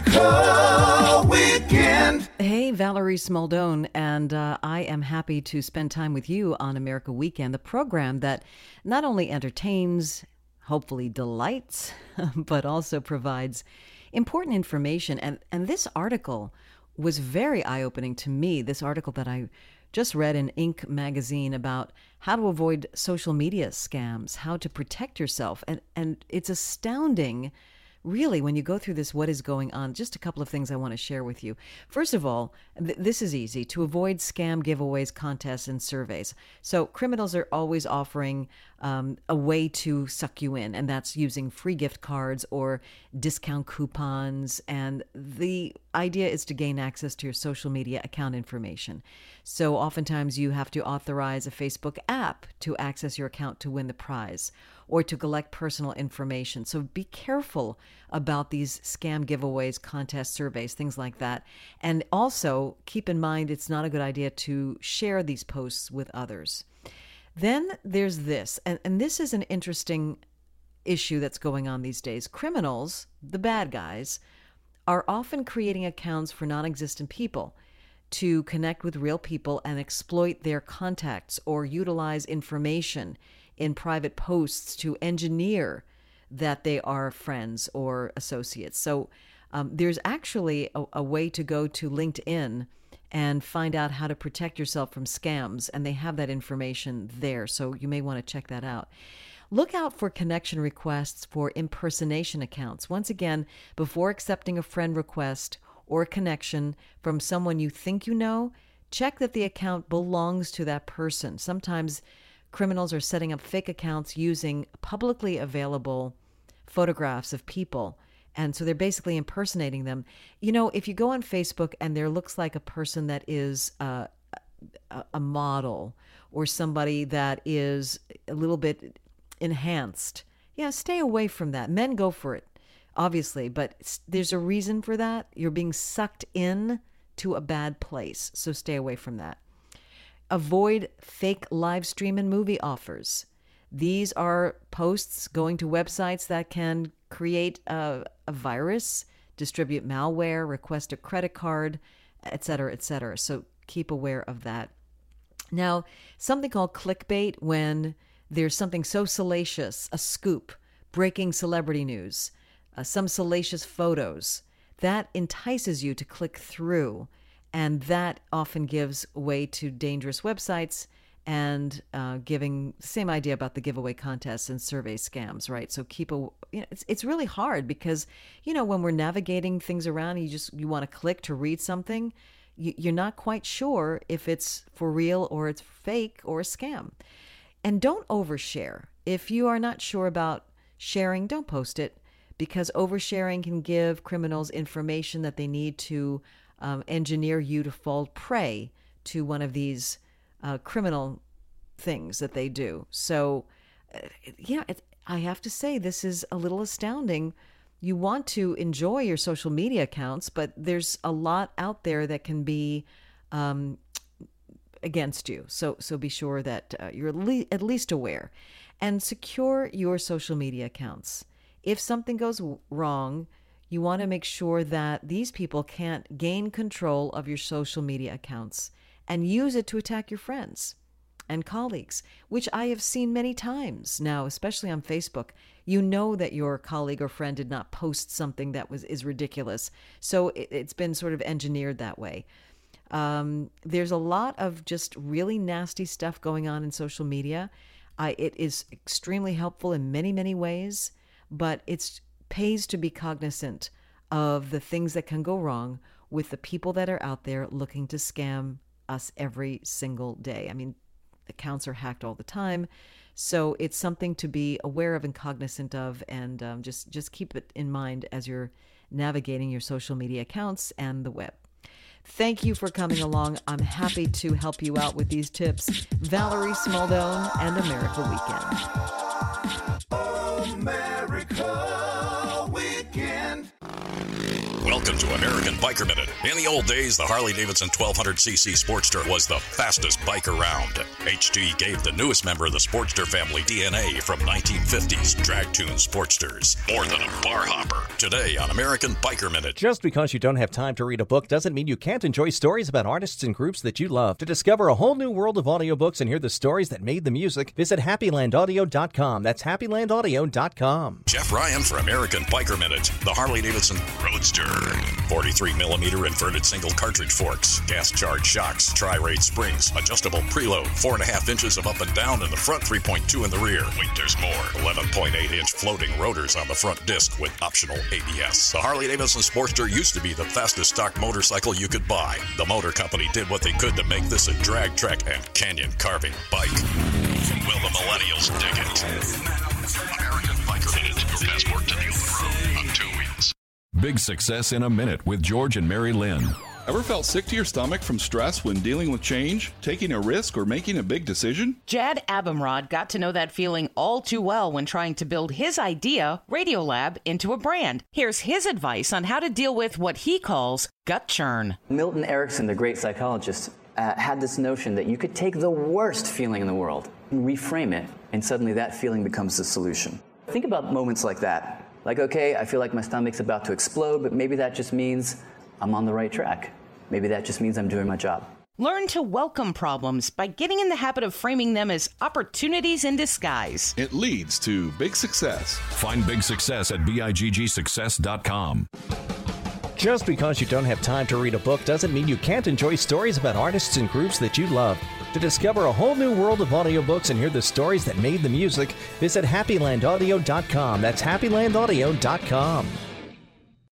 America Weekend. Hey, Valerie Smaldone, and I am happy to spend time with you on America Weekend, the program that not only entertains, hopefully delights, but also provides important information. And this article was very eye-opening to me, this article that I just read in Inc. magazine about how to avoid social media scams, how to protect yourself. And it's astounding, really, when you go through this, what is going on. Just a couple of things I want to share with you. First of all, this is easy: to avoid scam giveaways, contests, and surveys. So criminals are always offering a way to suck you in, and that's using free gift cards or discount coupons. And the idea is to gain access to your social media account information. So oftentimes you have to authorize a Facebook app to access your account to win the prize, or to collect personal information. So be careful about these scam giveaways, contests, surveys, things like that. And also keep in mind, it's not a good idea to share these posts with others. Then there's this, and this is an interesting issue that's going on these days. Criminals, the bad guys, are often creating accounts for non-existent people to connect with real people and exploit their contacts or utilize information in private posts to engineer that they are friends or associates. So there's actually a way to go to LinkedIn and find out how to protect yourself from scams, and they have that information there, so you may want to check that out. Look out for connection requests for impersonation accounts. Once again, before accepting a friend request or a connection from someone you think you know, check that the account belongs to that person. Sometimes criminals are setting up fake accounts using publicly available photographs of people. And so they're basically impersonating them. You know, if you go on Facebook and there looks like a person that is a model or somebody that is a little bit enhanced, stay away from that. Men go for it, obviously, but there's a reason for that. You're being sucked in to a bad place, so stay away from that. Avoid fake live stream and movie offers. These are posts going to websites that can create a virus, distribute malware, request a credit card, et cetera, et cetera. So keep aware of that. Now, something called clickbait, when there's something so salacious, a scoop, breaking celebrity news, some salacious photos, that entices you to click through. And that often gives way to dangerous websites and giving the same idea about the giveaway contests and survey scams, right? So it's really hard because, when we're navigating things around, you want to click to read something, you're not quite sure if it's for real or it's fake or a scam. And don't overshare. If you are not sure about sharing, don't post it, because oversharing can give criminals information that they need to engineer you to fall prey to one of these criminal things that they do. So, I have to say, this is a little astounding. You want to enjoy your social media accounts, but there's a lot out there that can be against you. So be sure that you're at least aware. And secure your social media accounts. If something goes wrong, you want to make sure that these people can't gain control of your social media accounts and use it to attack your friends and colleagues, which I have seen many times now, especially on Facebook. You know that your colleague or friend did not post something that is ridiculous. So it's been sort of engineered that way. There's a lot of just really nasty stuff going on in social media. It is extremely helpful in many, many ways, but it pays to be cognizant of the things that can go wrong with the people that are out there looking to scam us every single day. I mean, accounts are hacked all the time. So it's something to be aware of and cognizant of, and just keep it in mind as you're navigating your social media accounts and the web. Thank you for coming along. I'm happy to help you out with these tips. Valerie Smaldone and America Weekend. America Weekend. Welcome Welcome to American Biker Minute. In the old days, the Harley-Davidson 1200cc Sportster was the fastest bike around. HT gave the newest member of the Sportster family DNA from 1950s drag-tuned Sportsters. More than a bar hopper. Today on American Biker Minute. Just because you don't have time to read a book doesn't mean you can't enjoy stories about artists and groups that you love. To discover a whole new world of audiobooks and hear the stories that made the music, visit HappyLandAudio.com. That's HappyLandAudio.com. Jeff Ryan for American Biker Minute. The Harley-Davidson Roadster. 43mm inverted single cartridge forks, gas charged shocks, tri-rate springs, adjustable preload, 4.5 inches of up and down in the front, 3.2 in the rear. Wait, there's more. 11.8-inch floating rotors on the front disc with optional ABS. The Harley-Davidson Sportster used to be the fastest stock motorcycle you could buy. The motor company did what they could to make this a drag, trek, and canyon carving bike. Will the millennials dig it? American Biker Minute, your passport to the open road on two wheels. Big Success in a Minute with George and Mary Lynn. Ever felt sick to your stomach from stress when dealing with change, taking a risk, or making a big decision? Jad Abumrad got to know that feeling all too well when trying to build his idea, Radiolab, into a brand. Here's his advice on how to deal with what he calls gut churn. Milton Erickson, the great psychologist, had this notion that you could take the worst feeling in the world and reframe it, and suddenly that feeling becomes the solution. Think about moments like that. Like, okay, I feel like my stomach's about to explode, but maybe that just means I'm on the right track. Maybe that just means I'm doing my job. Learn to welcome problems by getting in the habit of framing them as opportunities in disguise. It leads to big success. Find Big Success at BIGGSuccess.com. Just because you don't have time to read a book doesn't mean you can't enjoy stories about artists and groups that you love. To discover a whole new world of audiobooks and hear the stories that made the music, visit HappyLandAudio.com. That's HappyLandAudio.com.